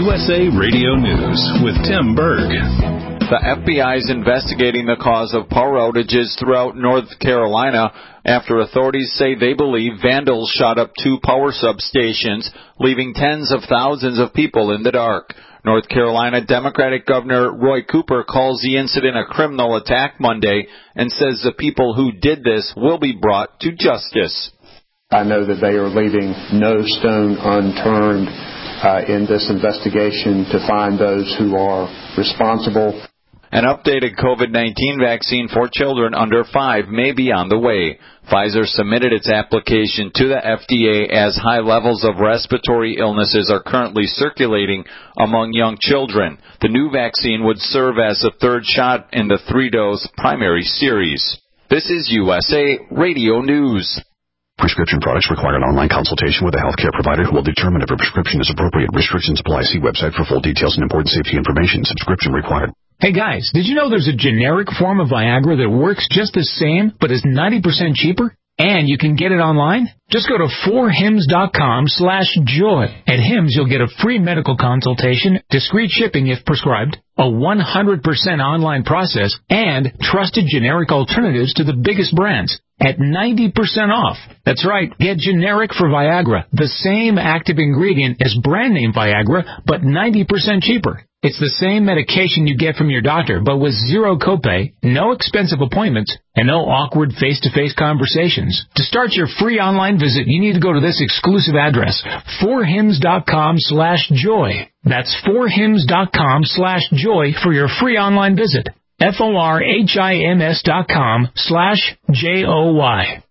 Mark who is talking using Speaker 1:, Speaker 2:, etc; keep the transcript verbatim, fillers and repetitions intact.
Speaker 1: U S A Radio News with Tim Berg.
Speaker 2: The F B I is investigating the cause of power outages throughout North Carolina after authorities say they believe vandals shot up two power substations, leaving tens of thousands of people in the dark. North Carolina Democratic Governor Roy Cooper calls the incident a criminal attack Monday and says the people who did this will be brought to justice.
Speaker 3: I know that they are leaving no stone unturned uh, in this investigation to find those who are responsible.
Speaker 2: An updated COVID nineteen vaccine for children under five may be on the way. Pfizer submitted its application to the F D A as high levels of respiratory illnesses are currently circulating among young children. The new vaccine would serve as a third shot in the three-dose primary series. This is U S A Radio News.
Speaker 4: Prescription products require an online consultation with a healthcare provider who will determine if a prescription is appropriate. Restrictions apply. See website for full details and important safety information. Subscription required.
Speaker 5: Hey guys, did you know there's a generic form of Viagra that works just the same but is ninety percent cheaper? And you can get it online? Just go to four hims dot com slash joy. At Hims, you'll get a free medical consultation, discreet shipping if prescribed, a one hundred percent online process, and trusted generic alternatives to the biggest brands at ninety percent off. That's right, get generic for Viagra, the same active ingredient as brand name Viagra, but ninety percent cheaper. It's the same medication you get from your doctor, but with zero copay, no expensive appointments, and no awkward face-to-face conversations. To start your free online visit, you need to go to this exclusive address, four hims dot com slash joy. That's four hims dot com slash joy for your free online visit. F O R H I M S dot com slash J O Y.